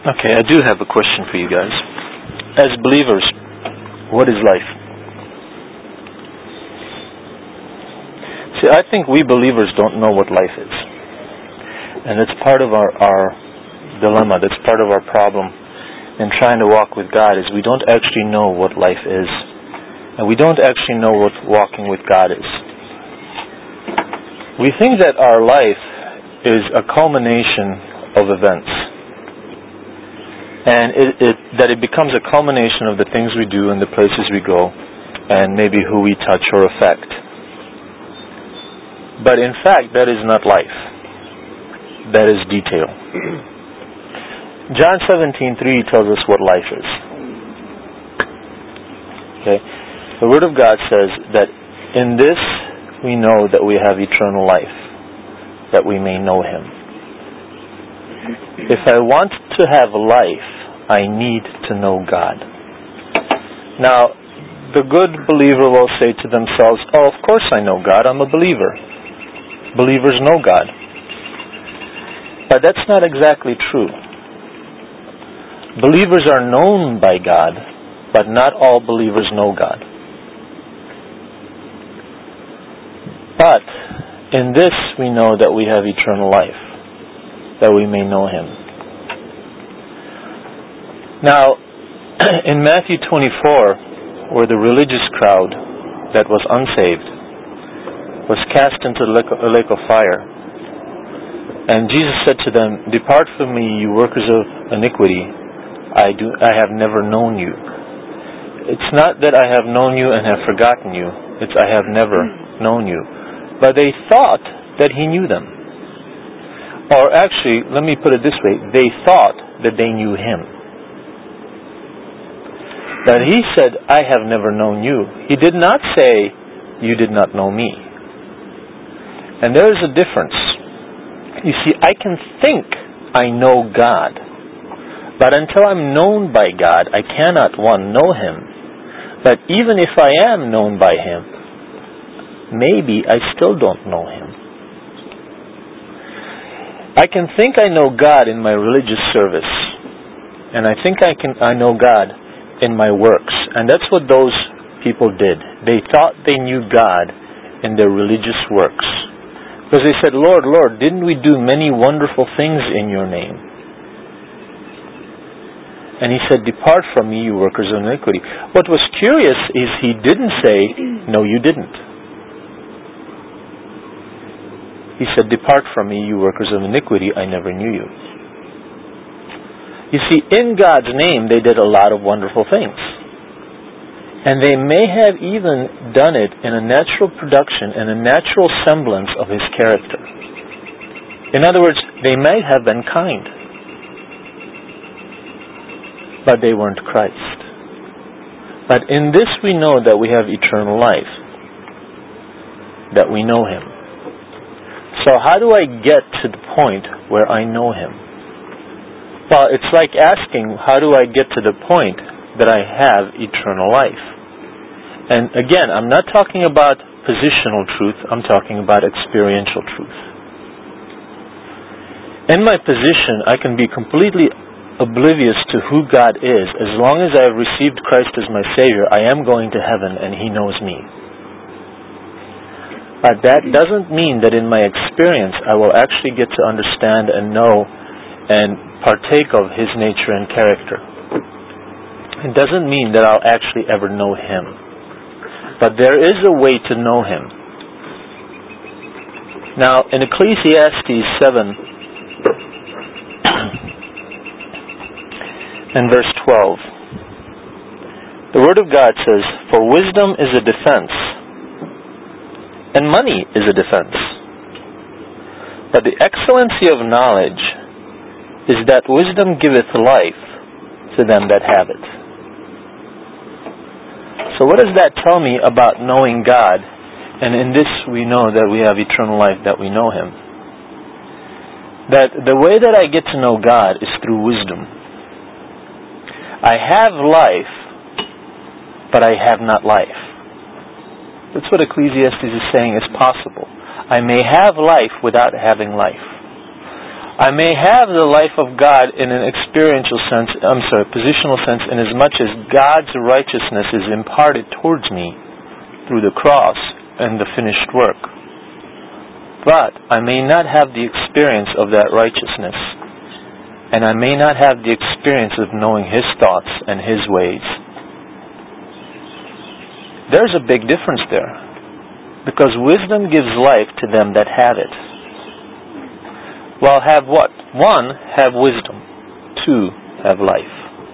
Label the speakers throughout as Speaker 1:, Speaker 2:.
Speaker 1: Okay, I do have a question for you guys. As believers, what is life? See, I think we believers don't know what life is. And it's part of our dilemma, that's part of our problem in trying to walk with God, is we don't actually know what life is. And we don't actually know what walking with God is. We think that our life is a culmination of events. And that it becomes a culmination of the things we do and the places we go and maybe who we touch or affect. But in fact, that is not life. That is detail. John 17:3 tells us what life is. Okay? The Word of God says that in this we know that we have eternal life, that we may know Him. If I want to have life, I need to know God. Now, the good believer will say to themselves, oh, of course I know God, I'm a believer. Believers know God. But that's not exactly true. Believers are known by God, but not all believers know God. But in this we know that we have eternal life, that we may know Him. Now, in Matthew 24, where the religious crowd that was unsaved was cast into a lake of fire, and Jesus said to them, depart from me, you workers of iniquity, I have never known you. It's not that I have known you and have forgotten you, it's I have never known you. But they thought that He knew them. Or actually, let me put it this way, they thought that they knew Him. But He said, I have never known you. He did not say, you did not know me. And there is a difference. You see, I can think I know God, but until I'm known by God, I cannot, one, know Him. But even if I am known by Him, maybe I still don't know Him. I can think I know God in my religious service, and I think I know God in my works. And that's what those people did. They thought they knew God in their religious works. Because they said, Lord, Lord, didn't we do many wonderful things in your name? And He said, depart from me, you workers of iniquity. What was curious is He didn't say, no, you didn't. He said, depart from me, you workers of iniquity, I never knew you. You see, in God's name, they did a lot of wonderful things. And they may have even done it in a natural production and a natural semblance of His character. In other words, they might have been kind. But they weren't Christ. But in this we know that we have eternal life. That we know Him. So how do I get to the point where I know Him? Well, it's like asking, how do I get to the point that I have eternal life? And again, I'm not talking about positional truth, I'm talking about experiential truth. In my position, I can be completely oblivious to who God is. As long as I have received Christ as my Savior, I am going to heaven and He knows me. But that doesn't mean that in my experience I will actually get to understand and know and partake of His nature and character. It doesn't mean that I'll actually ever know Him. But there is a way to know Him. Now, in Ecclesiastes 7 and verse 12, the Word of God says, for wisdom is a defense, and money is a defense. But the excellency of knowledge is that wisdom giveth life to them that have it. So what does that tell me about knowing God? And in this we know that we have eternal life, that we know Him. That the way that I get to know God is through wisdom. I have life, but I have not life. That's what Ecclesiastes is saying is possible. I may have life without having life. I may have the life of God in an positional sense, in as much as God's righteousness is imparted towards me through the cross and the finished work. But I may not have the experience of that righteousness, and I may not have the experience of knowing His thoughts and His ways. There's a big difference there, because wisdom gives life to them that have it. Well, have what? 1, have wisdom. 2, have life.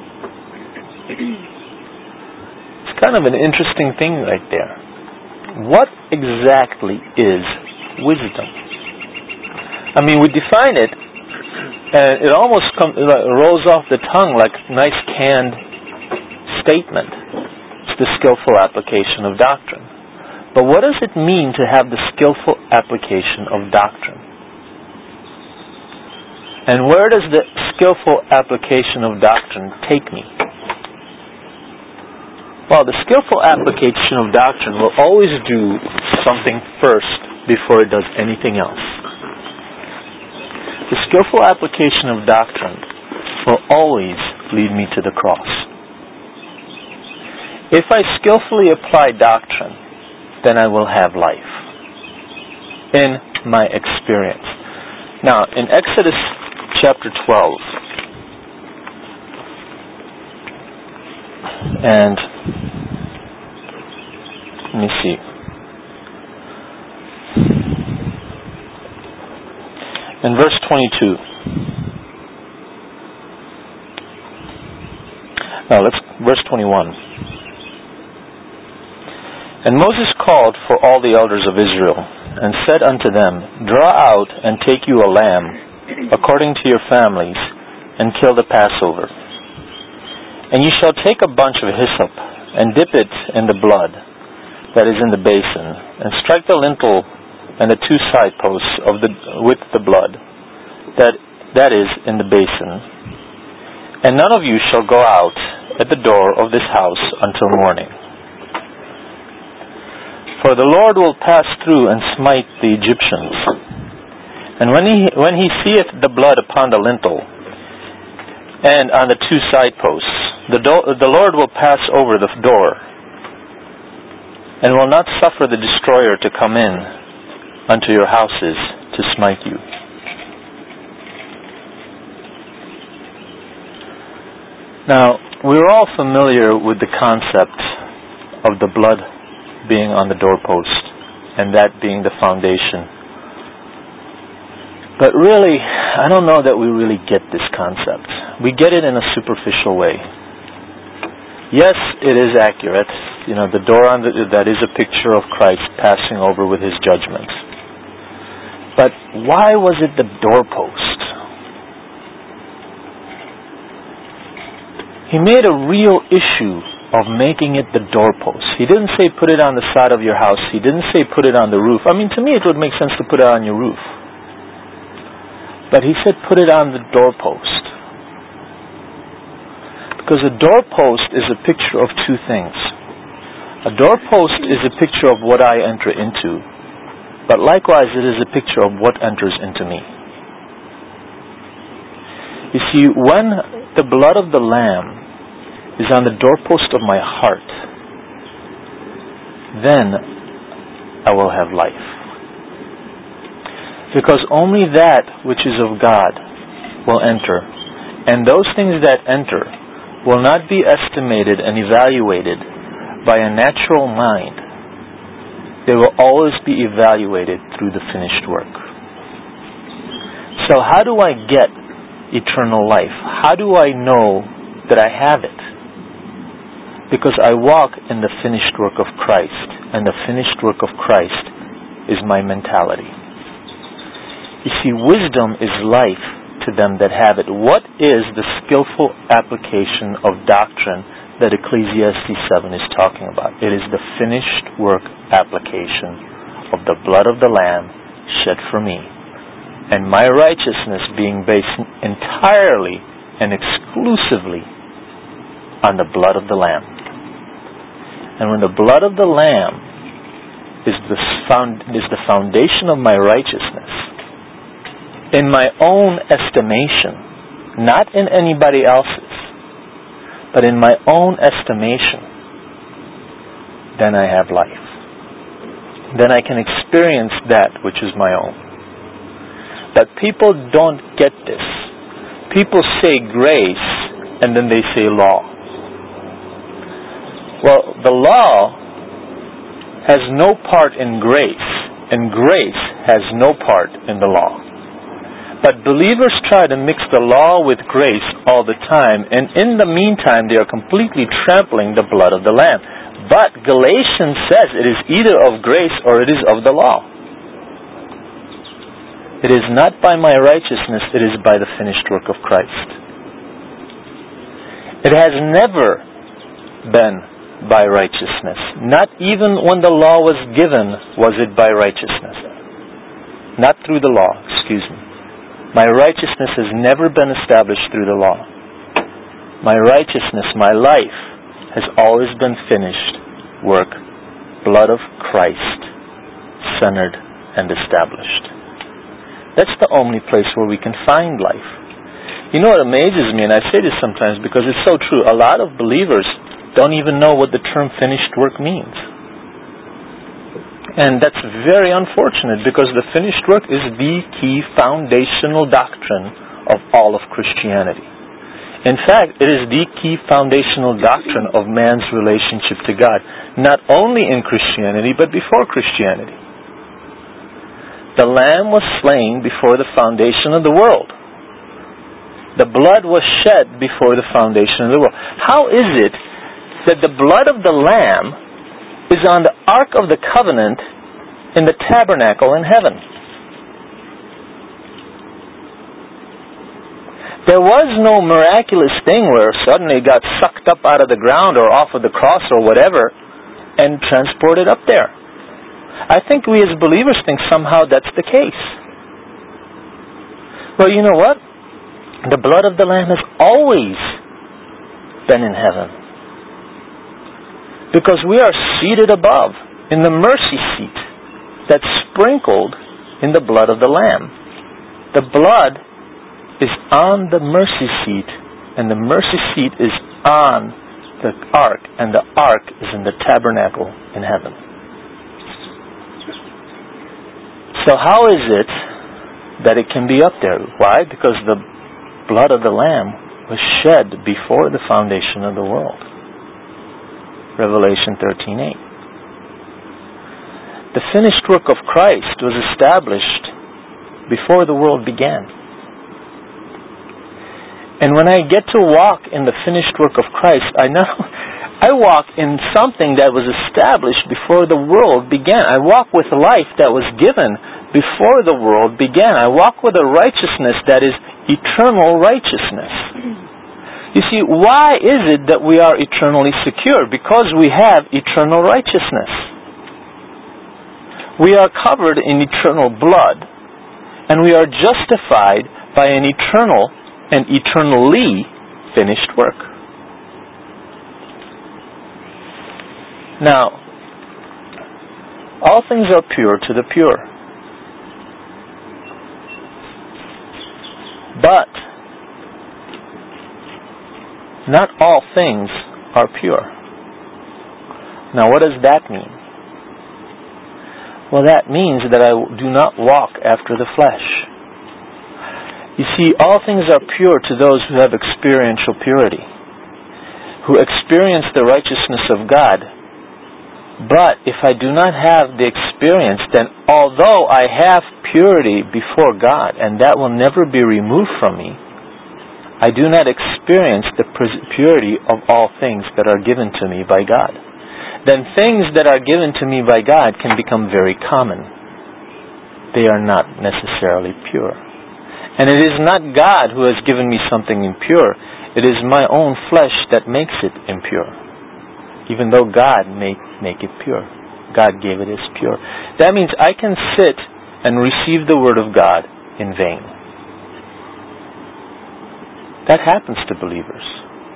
Speaker 1: It's kind of an interesting thing right there. What exactly is wisdom? I mean, we define it, and it almost rolls off the tongue like a nice canned statement. It's the skillful application of doctrine. But what does it mean to have the skillful application of doctrine? And where does the skillful application of doctrine take me? Well, the skillful application of doctrine will always do something first before it does anything else. The skillful application of doctrine will always lead me to the cross. If I skillfully apply doctrine, then I will have life in my experience. Now, in Exodus chapter 12, and let me see. In verse 22. Verse 21. And Moses called for all the elders of Israel, and said unto them, Draw out and take you a lamb, according to your families, and kill the Passover. And ye shall take a bunch of hyssop, and dip it in the blood that is in the basin, and strike the lintel and the 2 side posts with the blood that is in the basin. And none of you shall go out at the door of this house until morning. For the Lord will pass through and smite the Egyptians. And when he seeth the blood upon the lintel and on the 2 side posts, the Lord will pass over the door, and will not suffer the destroyer to come in unto your houses to smite you. Now, we're all familiar with the concept of the blood being on the doorpost, and that being the foundation. But really, I don't know that we really get this concept. We get it in a superficial way. Yes, it is accurate. The door that is a picture of Christ passing over with His judgment. But why was it the doorpost? He made a real issue of making it the doorpost. He didn't say put it on the side of your house. He didn't say put it on the roof. I mean, to me it would make sense to put it on your roof. But he said put it on the doorpost. Because a doorpost is a picture of 2 things. A doorpost is a picture of what I enter into, but likewise it is a picture of what enters into me. You see, when the blood of the Lamb is on the doorpost of my heart, then I will have life. Because only that which is of God will enter, and those things that enter will not be estimated and evaluated by a natural mind. They will always be evaluated through the finished work. So how do I get eternal life? How do I know that I have it? Because I walk in the finished work of Christ, and the finished work of Christ is my mentality. You see, wisdom is life to them that have it. What is the skillful application of doctrine that Ecclesiastes 7 is talking about? It is the finished work application of the blood of the Lamb shed for me, and my righteousness being based entirely and exclusively on the blood of the Lamb. And when the blood of the Lamb is the foundation of my righteousness, in my own estimation, not in anybody else's, but in my own estimation, then I have life. Then I can experience that which is my own. But people don't get this. People say grace, and then they say law. Well, the law has no part in grace, and grace has no part in the law. But believers try to mix the law with grace all the time, and in the meantime they are completely trampling the blood of the Lamb. But Galatians says it is either of grace or it is of the law. It is not by my righteousness, it is by the finished work of Christ. It has never been by righteousness. Not even when the law was given was it by righteousness. Not through the law, excuse me. My righteousness has never been established through the law. My righteousness, my life, has always been finished work, blood of Christ, centered and established. That's the only place where we can find life. You know what amazes me, and I say this sometimes because it's so true, a lot of believers don't even know what the term finished work means. And that's very unfortunate because the finished work is the key foundational doctrine of all of Christianity. In fact, it is the key foundational doctrine of man's relationship to God, not only in Christianity, but before Christianity. The Lamb was slain before the foundation of the world. The blood was shed before the foundation of the world. How is it that the blood of the Lamb is on the Ark of the Covenant in the tabernacle in heaven? There was no miraculous thing where suddenly it got sucked up out of the ground or off of the cross or whatever and transported up there. I think we as believers think somehow that's the case. Well, you know what? The blood of the Lamb has always been in heaven. Because we are seated above in the mercy seat that's sprinkled in the blood of the Lamb. The blood is on the mercy seat, and the mercy seat is on the ark, and the ark is in the tabernacle in heaven. So how is it that it can be up there? Why? Because the blood of the Lamb was shed before the foundation of the world. Revelation 13:8. The finished work of Christ was established before the world began. And when I get to walk in the finished work of Christ, I walk in something that was established before the world began. I walk with life that was given before the world began. I walk with a righteousness that is eternal righteousness. You see, why is it that we are eternally secure? Because we have eternal righteousness. We are covered in eternal blood, and we are justified by an eternal and eternally finished work. Now, all things are pure to the pure. But not all things are pure. Now, what does that mean? Well, that means that I do not walk after the flesh. You see, all things are pure to those who have experiential purity, who experience the righteousness of God. But if I do not have the experience, then although I have purity before God, and that will never be removed from me, I do not experience the purity of all things that are given to me by God. Then things that are given to me by God can become very common. They are not necessarily pure. And it is not God who has given me something impure. It is my own flesh that makes it impure. Even though God may make it pure. God gave it as pure. That means I can sit and receive the Word of God in vain. That happens to believers.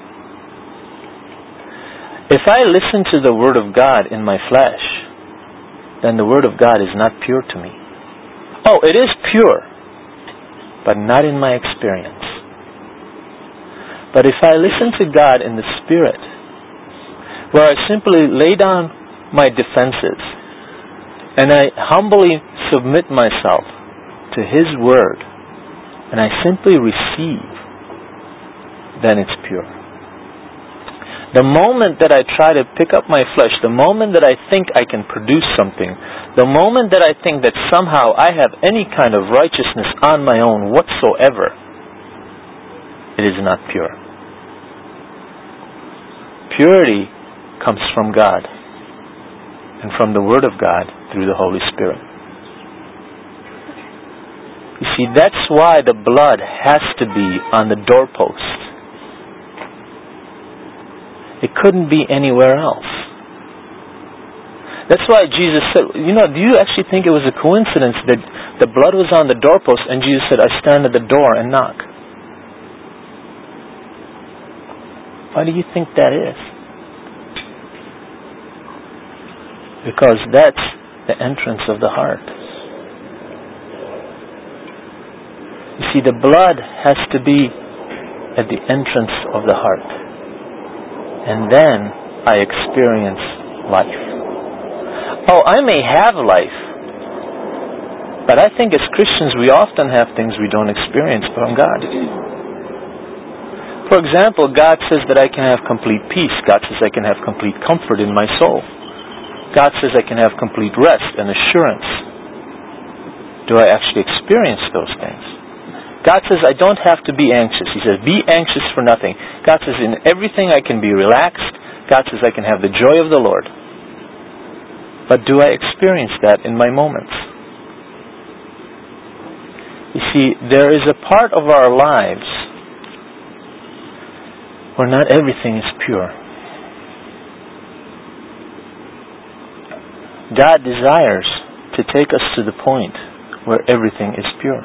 Speaker 1: If I listen to the Word of God in my flesh, then the Word of God is not pure to me. Oh, it is pure. but not in my experience. But if I listen to God in the Spirit, where I simply lay down my defenses and I humbly submit myself to His Word and I simply receive, then it's pure. The moment that I try to pick up my flesh, the moment that I think I can produce something, the moment that I think that somehow I have any kind of righteousness on my own whatsoever, it is not pure. Purity comes from God and from the Word of God through the Holy Spirit. You see, that's why the blood has to be on the doorpost. It couldn't be anywhere else. That's why Jesus said, do you actually think it was a coincidence that the blood was on the doorpost and Jesus said, I stand at the door and knock? Why do you think that is? Because that's the entrance of the heart. You see, the blood has to be at the entrance of the heart. And then I experience life. Oh, I may have life, but I think as Christians we often have things we don't experience from God. For example, God says that I can have complete peace. God says I can have complete comfort in my soul. God says I can have complete rest and assurance. Do I actually experience those things? God says I don't have to be anxious. He says, be anxious for nothing. God says in everything I can be relaxed. God says I can have the joy of the Lord. But do I experience that in my moments? You see, there is a part of our lives where not everything is pure. God desires to take us to the point where everything is pure.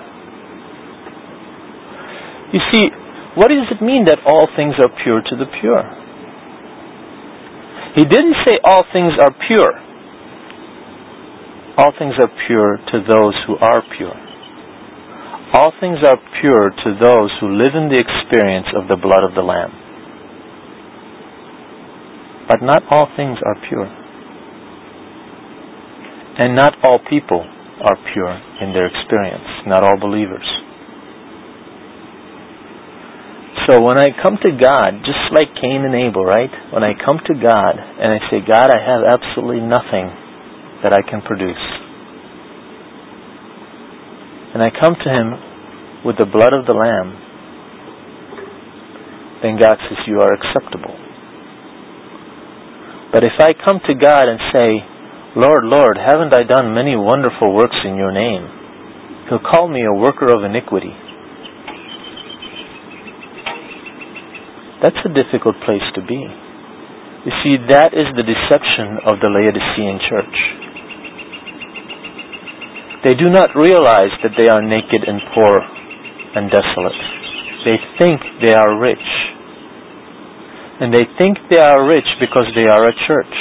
Speaker 1: You see, what does it mean that all things are pure to the pure? He didn't say all things are pure. All things are pure to those who are pure. All things are pure to those who live in the experience of the blood of the Lamb. But not all things are pure. And not all people are pure in their experience. Not all believers. So when I come to God, just like Cain and Abel, right? When I come to God and I say, God, I have absolutely nothing that I can produce. And I come to Him with the blood of the Lamb, then God says, you are acceptable. But if I come to God and say, Lord, Lord, haven't I done many wonderful works in your name? He'll call me a worker of iniquity. That's a difficult place to be. You see, that is the deception of the Laodicean church. They do not realize that they are naked and poor and desolate. They think they are rich. And they think they are rich because they are a church.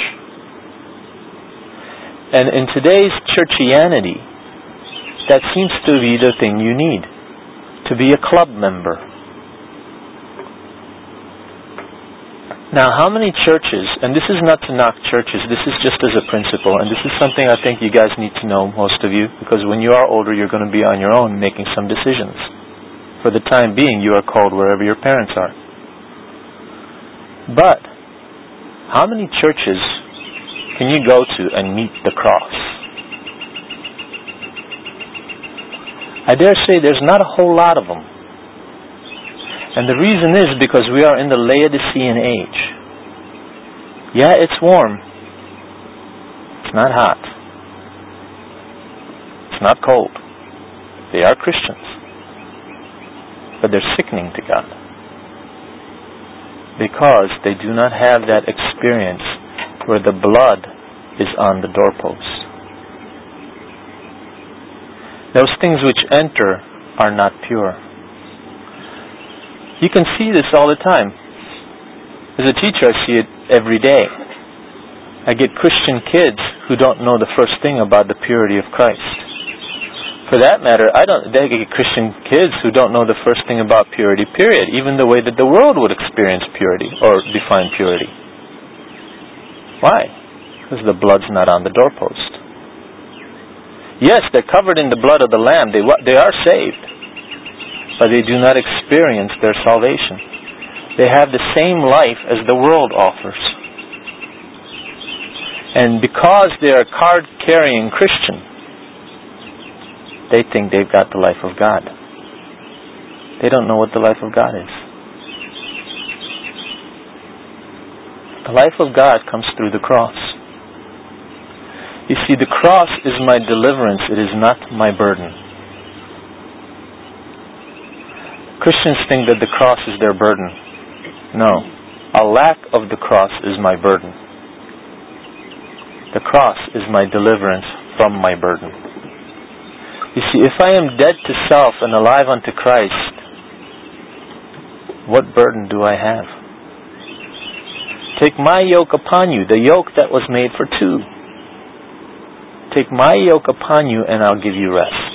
Speaker 1: And in today's churchianity, that seems to be the thing you need. To be a club member. Now, how many churches, and this is not to knock churches, this is just as a principle, and this is something I think you guys need to know, most of you, because when you are older, you're going to be on your own making some decisions. For the time being, you are called wherever your parents are. But, how many churches can you go to and meet the cross? I dare say there's not a whole lot of them. And the reason is because we are in the Laodicean age. Yeah, it's warm. It's not hot. It's not cold. They are Christians. But they're sickening to God. Because they do not have that experience where the blood is on the doorpost. Those things which enter are not pure. You can see this all the time. As a teacher, I see it every day. I get Christian kids who don't know the first thing about the purity of Christ. For that matter, they get Christian kids who don't know the first thing about purity, period, even the way that the world would experience purity or define purity. Why? Because the blood's not on the doorpost. Yes, they're covered in the blood of the Lamb. They are saved, but they do not experience their salvation. They have the same life as the world offers. And because they are card-carrying Christian, they think they've got the life of God. They don't know what the life of God is. The life of God comes through the cross. You see, the cross is my deliverance. It is not my burden. Christians think that the cross is their burden. No. A lack of the cross is my burden. The cross is my deliverance from my burden. You see, if I am dead to self and alive unto Christ, what burden do I have? Take my yoke upon you, the yoke that was made for two. Take my yoke upon you and I'll give you rest.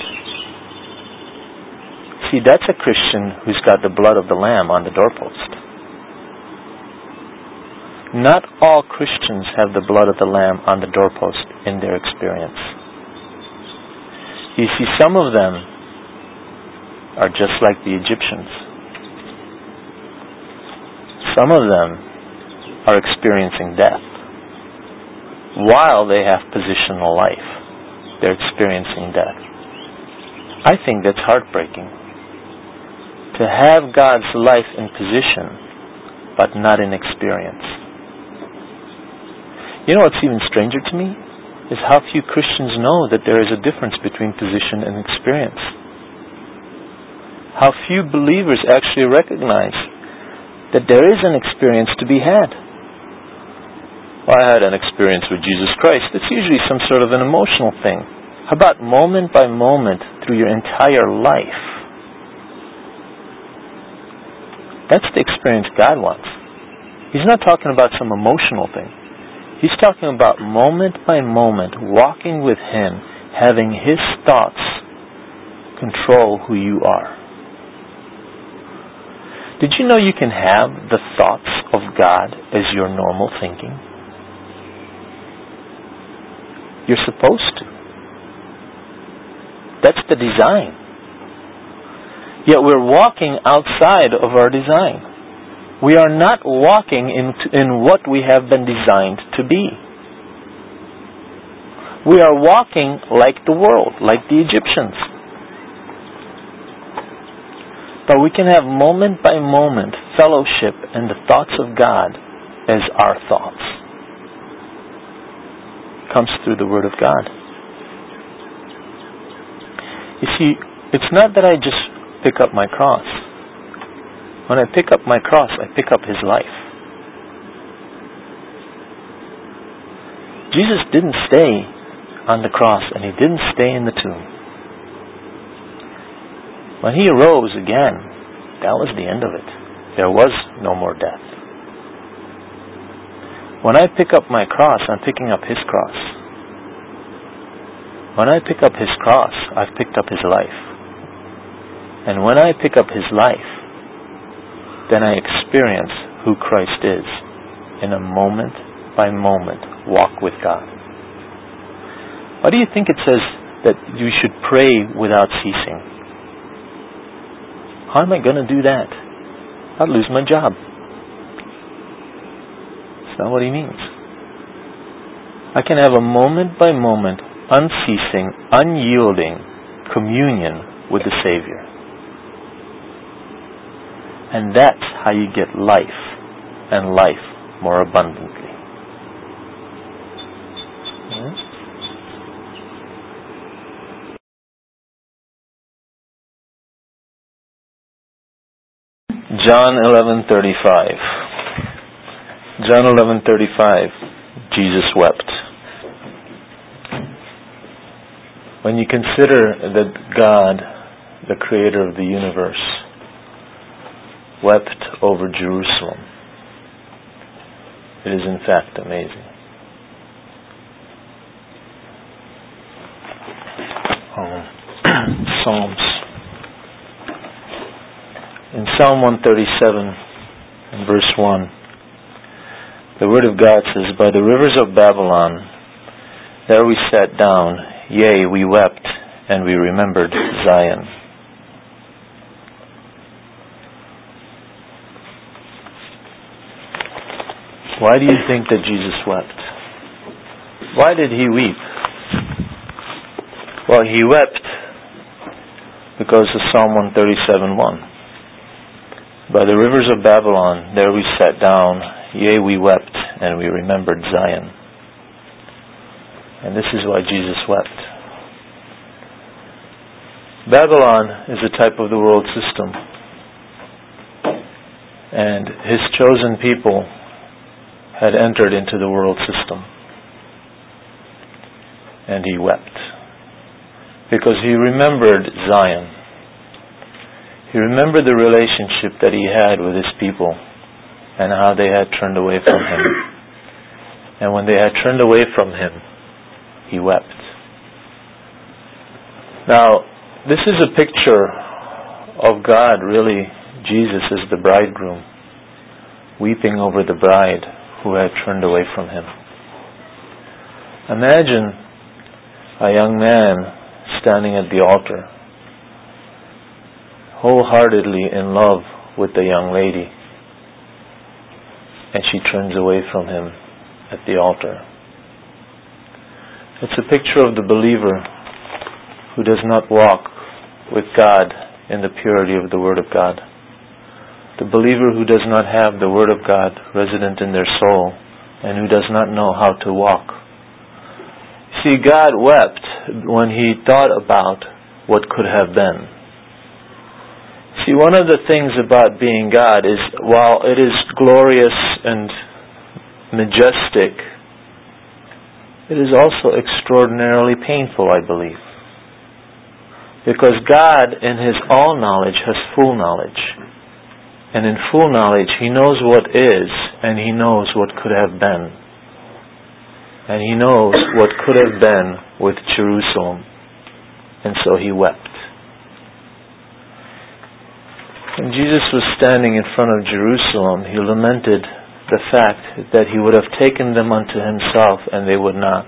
Speaker 1: See, that's a Christian who's got the blood of the Lamb on the doorpost. Not all Christians have the blood of the Lamb on the doorpost in their experience. You see, some of them are just like the Egyptians. Some of them are experiencing death. While they have positional life, they're experiencing death. I think that's heartbreaking. To have God's life in position, but not in experience. You know what's even stranger to me? Is how few Christians know that there is a difference between position and experience. How few believers actually recognize that there is an experience to be had. Well, I had an experience with Jesus Christ. It's usually some sort of an emotional thing. How about moment by moment through your entire life? That's the experience God wants. He's not talking about some emotional thing. He's talking about moment by moment, walking with Him, having His thoughts control who you are. Did you know you can have the thoughts of God as your normal thinking? You're supposed to. That's the design. Yet we're walking outside of our design. We are not walking in what we have been designed to be. We are walking like the world, like the Egyptians. But we can have moment by moment fellowship and the thoughts of God as our thoughts. It comes through the Word of God. You see, it's not that I just pick up my cross. When I pick up my cross, I pick up His life. Jesus didn't stay on the cross and He didn't stay in the tomb. When He arose again, that was the end of it. There was no more death. When I pick up my cross, I'm picking up His cross. When I pick up His cross, I've picked up His life. And when I pick up His life, then I experience who Christ is in a moment by moment walk with God. Why do you think it says that you should pray without ceasing? How am I going to do that? I'd lose my job. That's not what He means. I can have a moment by moment, unceasing, unyielding communion with the Savior. And that's how you get life, and life more abundantly. John 11:35. John 11:35. Jesus wept. When you consider that God, the Creator of the universe, wept over Jerusalem, it is in fact amazing. Psalms. In Psalm 137, in verse 1, the Word of God says, "By the rivers of Babylon, there we sat down, yea, we wept, and we remembered Zion." Why do you think that Jesus wept? Why did He weep? Well, He wept because of Psalm 137:1. "By the rivers of Babylon, there we sat down, yea, we wept, and we remembered Zion." And this is why Jesus wept. Babylon is a type of the world system. And His chosen people had entered into the world system. And He wept. Because He remembered Zion. He remembered the relationship that He had with His people and how they had turned away from Him. And when they had turned away from Him, He wept. Now, this is a picture of God, really, Jesus as the bridegroom, weeping over the bride who had turned away from Him. Imagine a young man standing at the altar, wholeheartedly in love with the young lady, and she turns away from him at the altar. It's a picture of the believer who does not walk with God in the purity of the Word of God. The believer who does not have the Word of God resident in their soul and who does not know how to walk. See, God wept when He thought about what could have been. See, one of the things about being God is, while it is glorious and majestic, it is also extraordinarily painful, I believe. Because God, in His all-knowledge, has full knowledge. And in full knowledge, He knows what is, and He knows what could have been. And He knows what could have been with Jerusalem. And so He wept. When Jesus was standing in front of Jerusalem, He lamented the fact that He would have taken them unto Himself, and they would not.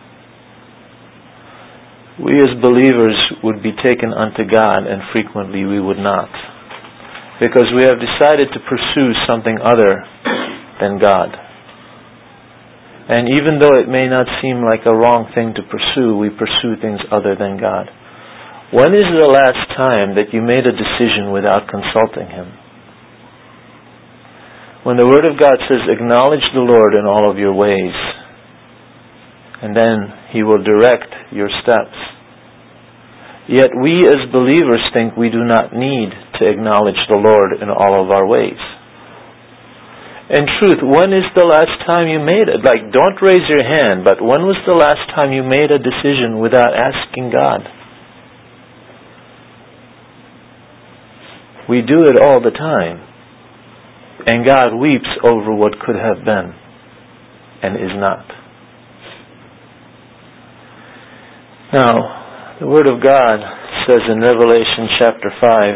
Speaker 1: We as believers would be taken unto God, and frequently we would not. Because we have decided to pursue something other than God. And even though it may not seem like a wrong thing to pursue, we pursue things other than God. When is the last time that you made a decision without consulting Him? When the Word of God says, acknowledge the Lord in all of your ways, and then He will direct your steps. Yet we as believers think we do not need to acknowledge the Lord in all of our ways. In truth, when is the last time you made it? Don't raise your hand, but when was the last time you made a decision without asking God? We do it all the time. And God weeps over what could have been and is not. Now, the Word of God says in Revelation chapter 5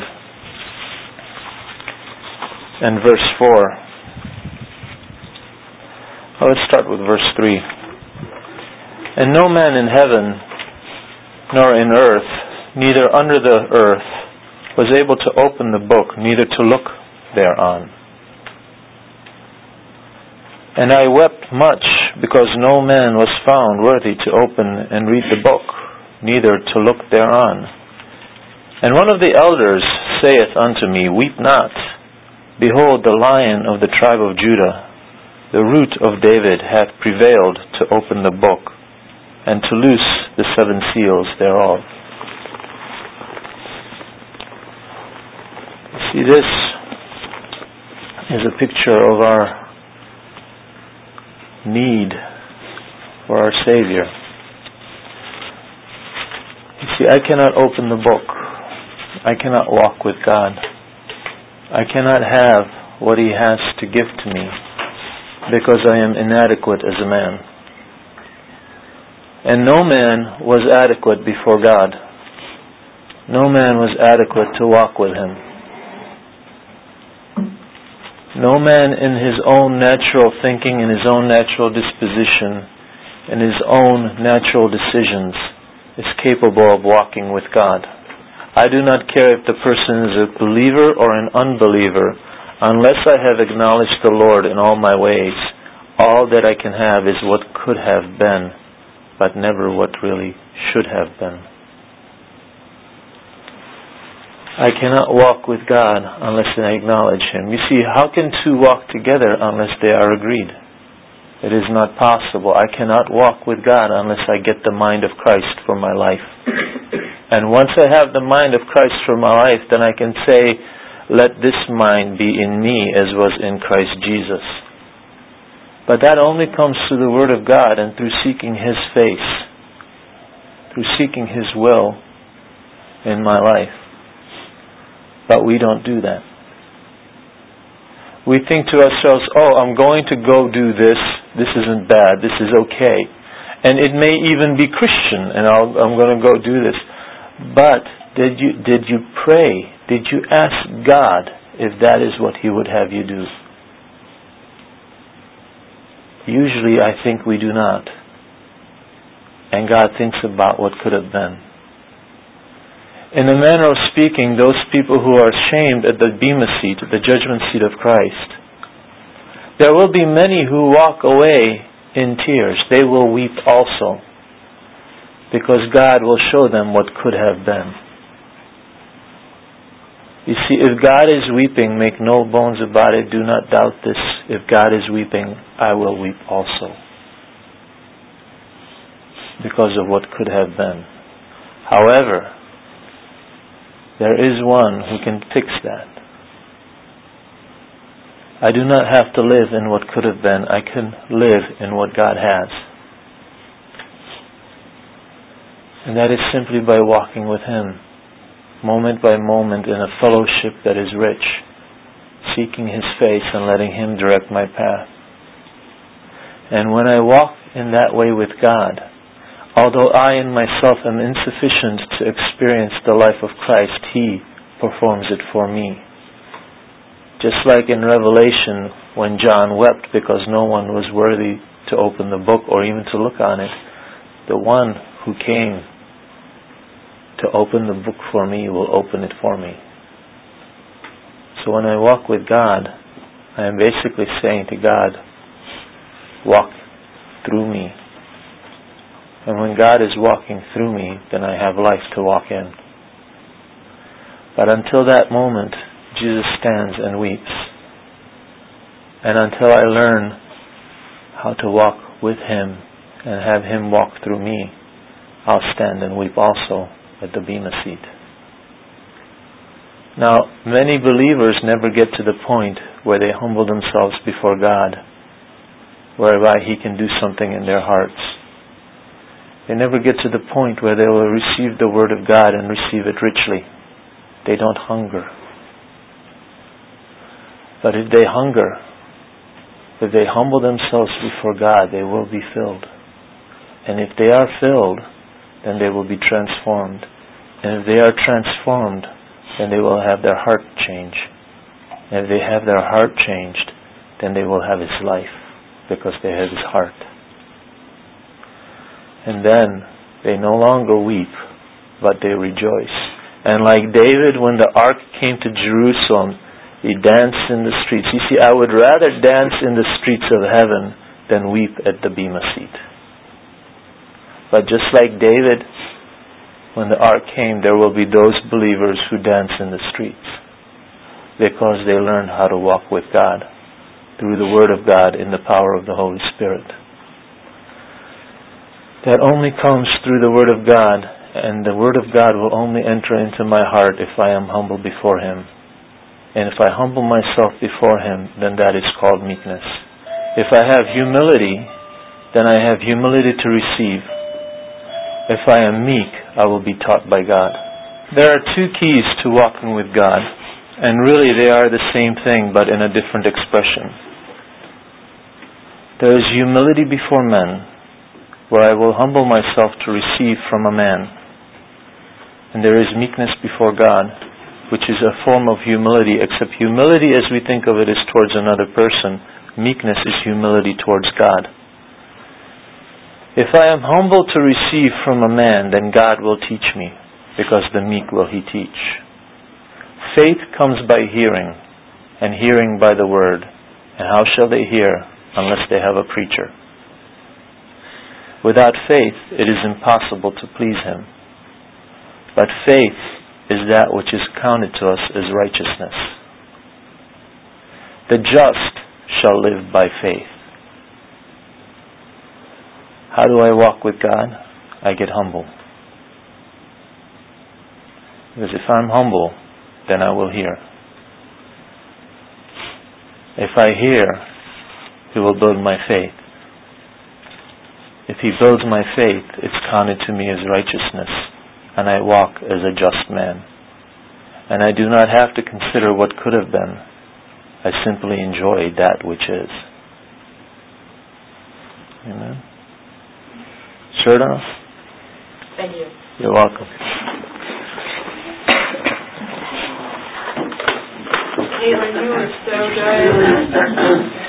Speaker 1: and verse 4. Let's start with verse 3. And no man in heaven, nor in earth, neither under the earth, was able to open the book, neither to look thereon. And I wept much, because no man was found worthy to open and read the book, neither to look thereon. And one of the elders saith unto me, Weep not. Behold, the Lion of the tribe of Judah, the root of David, hath prevailed to open the book, and to loose the 7 seals thereof. See, this is a picture of our need for our Savior. You see, I cannot open the book. I cannot walk with God. I cannot have what He has to give to me because I am inadequate as a man. And no man was adequate before God. no man was adequate to walk with him. No man in his own natural thinking, in his own natural disposition, in his own natural decisions is capable of walking with God. I do not care if the person is a believer or an unbeliever, unless I have acknowledged the Lord in all my ways. All that I can have is what could have been, but never what really should have been. I cannot walk with God unless I acknowledge Him. You see, how can two walk together unless they are agreed? It is not possible. I cannot walk with God unless I get the mind of Christ for my life. And once I have the mind of Christ for my life, then I can say, let this mind be in me as was in Christ Jesus. But that only comes through the Word of God and through seeking His face, through seeking His will in my life. But we don't do that. We think to ourselves, oh, I'm going to go do this. This isn't bad. This is okay. And it may even be Christian, and I'm going to go do this. But did you pray? Did you ask God if that is what He would have you do? Usually I think we do not. And God thinks about what could have been. In a manner of speaking, those people who are shamed at the bema seat, at the judgment seat of Christ, there will be many who walk away in tears. They will weep also, because God will show them what could have been. You see, if God is weeping, make no bones about it, do not doubt this. If God is weeping, I will weep also, because of what could have been. However, there is one who can fix that. I do not have to live in what could have been. I can live in what God has. And that is simply by walking with Him, moment by moment, in a fellowship that is rich, seeking His face and letting Him direct my path. And when I walk in that way with God, although I in myself am insufficient to experience the life of Christ, He performs it for me. Just like in Revelation, when John wept because no one was worthy to open the book or even to look on it, the one who came to open the book for me will open it for me. So when I walk with God, I am basically saying to God, walk through me. And when God is walking through me, then I have life to walk in. But until that moment, Jesus stands and weeps. And until I learn how to walk with Him and have Him walk through me, I'll stand and weep also at the bema seat. Now, many believers never get to the point where they humble themselves before God, whereby He can do something in their hearts. They never get to the point where they will receive the Word of God and receive it richly. They don't hunger. But if they hunger, if they humble themselves before God, they will be filled. And if they are filled, then they will be transformed. And if they are transformed, then they will have their heart change. And if they have their heart changed, then they will have His life, because they have His heart. And then they no longer weep, but they rejoice. And like David, when the ark came to Jerusalem, he danced in the streets. You see, I would rather dance in the streets of heaven than weep at the bema seat. But just like David, when the ark came, there will be those believers who dance in the streets, because they learned how to walk with God through the Word of God in the power of the Holy Spirit. That only comes through the Word of God, and the Word of God will only enter into my heart if I am humble before Him. And if I humble myself before Him, then that is called meekness. If I have humility, then I have humility to receive. If I am meek, I will be taught by God. There are two keys to walking with God, and really they are the same thing, but in a different expression. There is humility before men, where I will humble myself to receive from a man. And there is meekness before God, which is a form of humility, except humility as we think of it is towards another person. Meekness is humility towards God. If I am humble to receive from a man, then God will teach me, because the meek will He teach. Faith comes by hearing, and hearing by the word. And how shall they hear unless they have a preacher? Without faith, it is impossible to please Him. But faith is that which is counted to us as righteousness. The just shall live by faith. How do I walk with God? I get humble. Because if I'm humble, then I will hear. If I hear, He will build my faith. If He builds my faith, it's counted to me as righteousness, and I walk as a just man. And I do not have to consider what could have been. I simply enjoy that which is. Amen. Sure enough?
Speaker 2: Thank you.
Speaker 1: You're welcome.
Speaker 2: Caitlin, you were so good.